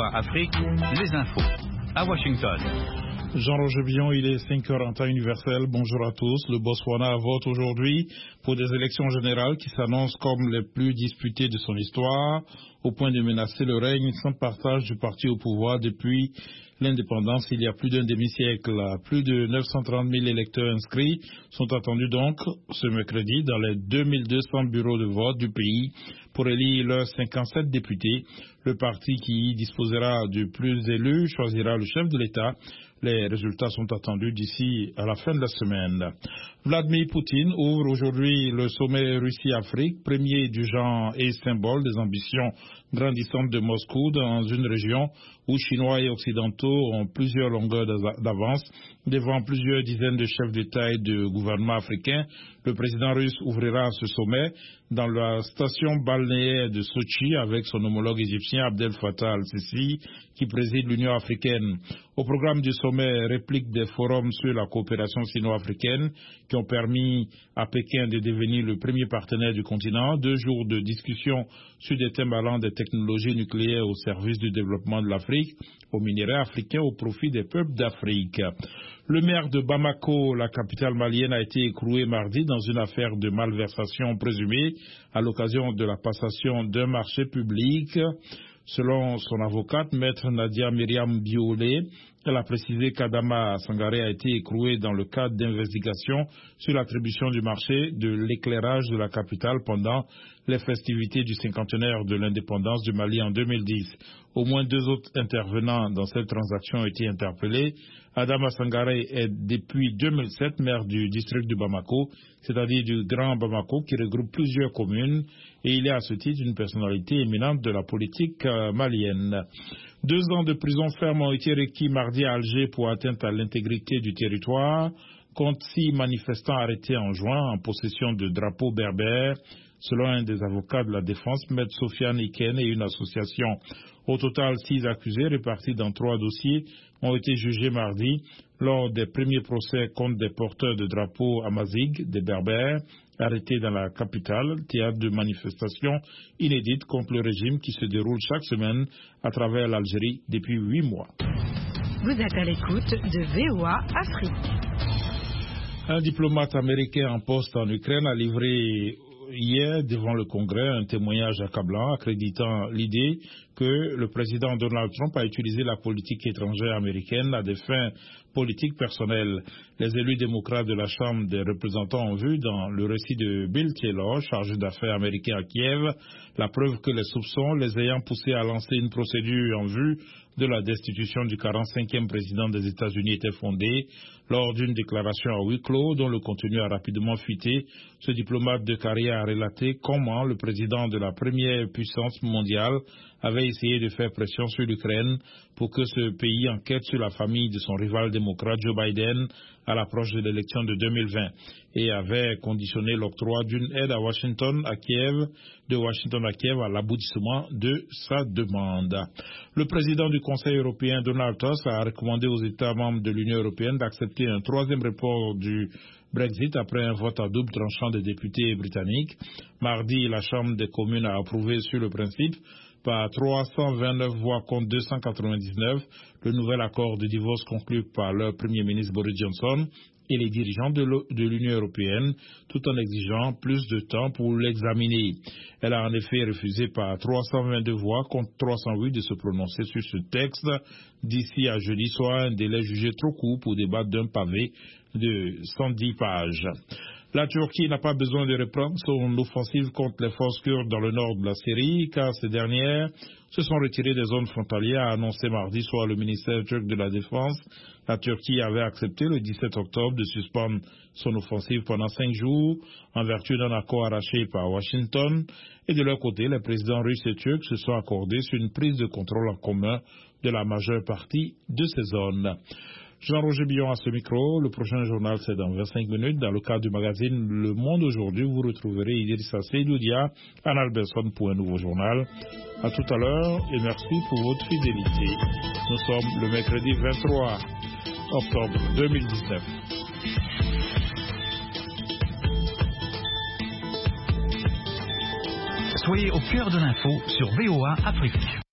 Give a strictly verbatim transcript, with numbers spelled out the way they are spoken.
A Afrique, les infos. À Washington. Jean-Roger Billon, il est cinq heures en temps universel. Bonjour à tous. Le Botswana vote aujourd'hui pour des élections générales qui s'annoncent comme les plus disputées de son histoire, au point de menacer le règne sans partage du parti au pouvoir depuis l'indépendance il y a plus d'un demi-siècle. Plus de neuf cent trente mille électeurs inscrits sont attendus donc ce mercredi dans les deux mille deux cents bureaux de vote du pays pour élire leurs cinquante-sept députés. Le parti qui disposera du plus élus choisira le chef de l'État. Les résultats sont attendus d'ici à la fin de la semaine. Vladimir Poutine ouvre aujourd'hui le sommet Russie-Afrique, premier du genre et symbole des ambitions grandissantes de Moscou dans une région où Chinois et Occidentaux ont plusieurs longueurs d'avance devant plusieurs dizaines de chefs d'État et de gouvernements africains. Le président russe ouvrira ce sommet dans la station balnéaire de Sochi avec son homologue égyptien Abdel Fattah al-Sisi qui préside l'Union africaine. Au programme du sommet, réplique des forums sur la coopération sino-africaine qui ont permis à Pékin de devenir le premier partenaire du continent, deux jours de discussion sur des thèmes allant des technologies nucléaires au service du développement de l'Afrique, aux minéraux africains au profit des peuples d'Afrique. Le maire de Bamako, la capitale malienne, a été écroué mardi dans une affaire de malversation présumée à l'occasion de la passation d'un marché public. Selon son avocate, maître Nadia Myriam Biolé, elle a précisé qu'Adama Sangaré a été écroué dans le cadre d'investigations sur l'attribution du marché de l'éclairage de la capitale pendant les festivités du cinquantenaire de l'indépendance du Mali en deux mille dix. Au moins deux autres intervenants dans cette transaction ont été interpellés. Adama Sangaré est depuis deux mille sept maire du district de Bamako, c'est-à-dire du Grand Bamako qui regroupe plusieurs communes, et il est à ce titre une personnalité éminente de la politique euh, malienne. Deux ans de prison ferme ont été requis mardi à Alger pour atteinte à l'intégrité du territoire contre six manifestants arrêtés en juin en possession de drapeaux berbères, selon un des avocats de la défense, Maître Sofiane Iken, et une association. Au total, six accusés répartis dans trois dossiers ont été jugés mardi lors des premiers procès contre des porteurs de drapeaux amazigh, des berbères, arrêtés dans la capitale, théâtre de manifestations inédites contre le régime qui se déroule chaque semaine à travers l'Algérie depuis huit mois. Vous êtes à l'écoute de V O A Afrique. Un diplomate américain en poste en Ukraine a livré hier devant le Congrès un témoignage accablant accréditant l'idée que le président Donald Trump a utilisé la politique étrangère américaine à des fins politiques personnelles. Les élus démocrates de la Chambre des représentants ont vu dans le récit de Bill Taylor, chargé d'affaires américain à Kiev, la preuve que les soupçons les ayant poussés à lancer une procédure en vue de la destitution du quarante-cinquième président des États-Unis étaient fondés. Lors d'une déclaration à huis clos dont le contenu a rapidement fuité, ce diplomate de carrière a relaté comment le président de la première puissance mondiale avait essayé de faire pression sur l'Ukraine pour que ce pays enquête sur la famille de son rival démocrate Joe Biden à l'approche de l'élection de deux mille vingt et avait conditionné l'octroi d'une aide à Washington, à Kiev, de Washington à Kiev à l'aboutissement de sa demande. Le président du Conseil européen, Donald Tusk, a recommandé aux États membres de l'Union européenne d'accepter un troisième report du Brexit après un vote à double tranchant des députés britanniques. Mardi, la Chambre des communes a approuvé sur le principe par trois cent vingt-neuf voix contre deux cent quatre-vingt-dix-neuf le nouvel accord de divorce conclu par le Premier ministre Boris Johnson et les dirigeants de l'Union européenne, tout en exigeant plus de temps pour l'examiner. Elle a en effet refusé par trois cent vingt-deux voix contre trois cent huit de se prononcer sur ce texte d'ici à jeudi soir, un délai jugé trop court pour débattre d'un pavé de cent dix pages. La Turquie n'a pas besoin de reprendre son offensive contre les forces kurdes dans le nord de la Syrie, car ces dernières se sont retirées des zones frontalières, a annoncé mardi soir le ministère turc de la Défense. La Turquie avait accepté le dix-sept octobre de suspendre son offensive pendant cinq jours, en vertu d'un accord arraché par Washington. Et de leur côté, les présidents russes et turcs se sont accordés sur une prise de contrôle en commun de la majeure partie de ces zones. Jean-Roger Billon à ce micro. Le prochain journal, c'est dans vingt-cinq minutes. Dans le cadre du magazine Le Monde aujourd'hui, vous retrouverez Idrissa Seydoudia, Anna Alberson pour un nouveau journal. À tout à l'heure et merci pour votre fidélité. Nous sommes le mercredi vingt-trois octobre deux mille dix-neuf. Soyez au cœur de l'info sur V O A Afrique.